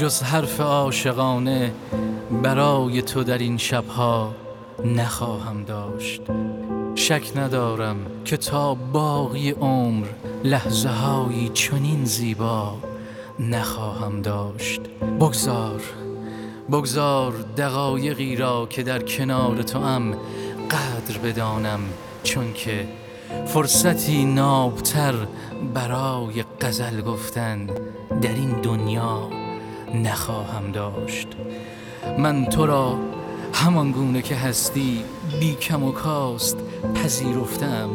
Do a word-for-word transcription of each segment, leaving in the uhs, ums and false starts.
جز حرف عاشقانه برای تو در این شبها نخواهم داشت. شک ندارم که تا باقی عمر لحظه هایی چنین زیبا نخواهم داشت. بگذار بگذار دقایقی را که در کنار تو ام قدر بدانم، چون که فرصتی نابتر برای غزل گفتن در این دنیا نخواهم داشت. من تو را همان گونه که هستی بی کم و کاست پذیرفتم.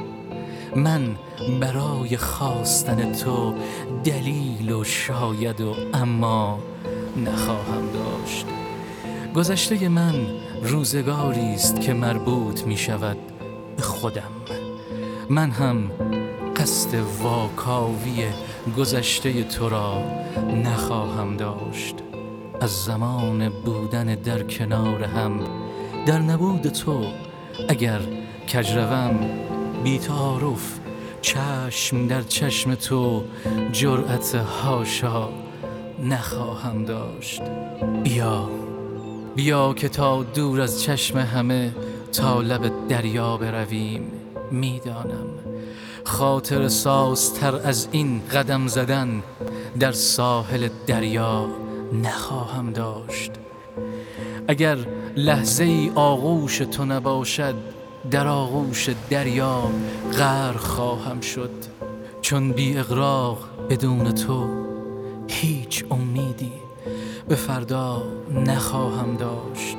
من برای خواستن تو دلیل و شاید و اما نخواهم داشت. گذشته من روزگاری است که مربوط می شود به خودم. من هم قصد واکاوی گذشته تو را نخواهم داشت. از زمان بودن در کنار هم، در نبود تو اگر کجروم بی تعارف چشم در چشم تو جرأت هاشا نخواهم داشت. بیا بیا که تا دور از چشم همه تا لب دریا برویم. میدانم خاطر سازتر از این قدم زدن در ساحل دریا نخواهم داشت. اگر لحظه ای آغوش تو نباشد در آغوش دریا غرق خواهم شد، چون بی اغراق بدون تو هیچ امیدی به فردا نخواهم داشت.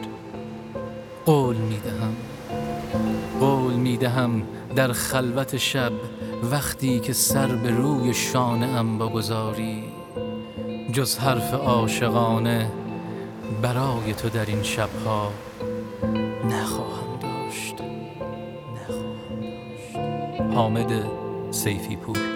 قول میدهم قول میدهم در خلوت شب وقتی که سر به روی شانه ام بگذاری، جز حرف عاشقانه برای تو در این شبها نخواهم داشت نخواهم داشت. حامد سیفی پور.